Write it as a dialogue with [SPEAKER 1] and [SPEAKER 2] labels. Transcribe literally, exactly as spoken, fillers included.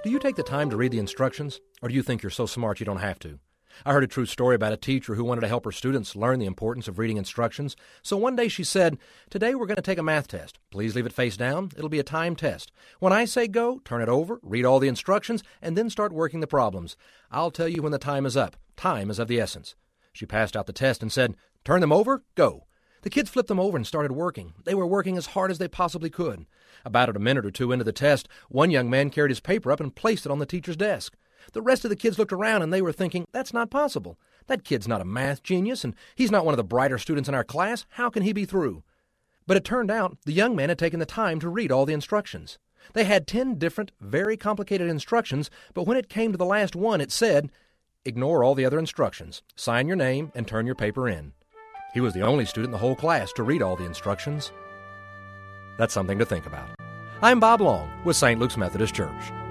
[SPEAKER 1] Do you take the time to read the instructions, or do you think you're so smart you don't have to? I heard a true story about a teacher who wanted to help her students learn the importance of reading instructions. So one day she said, "Today we're going to take a math test. Please leave it face down. It'll be a timed test. When I say go, turn it over, read all the instructions, and then start working the problems. I'll tell you when the time is up. Time is of the essence." She passed out the test and said, "Turn them over, go." The kids flipped them over and started working. They were working as hard as they possibly could. About a minute or two into the test, one young man carried his paper up and placed it on the teacher's desk. The rest of the kids looked around and they were thinking, "That's not possible. That kid's not a math genius, and he's not one of the brighter students in our class. How can he be through?" But it turned out the young man had taken the time to read all the instructions. They had ten different, very complicated instructions, but when it came to the last one, it said, "Ignore all the other instructions. Sign your name and turn your paper in." He was the only student in the whole class to read all the instructions. That's something to think about. I'm Bob Long with Saint Luke's Methodist Church.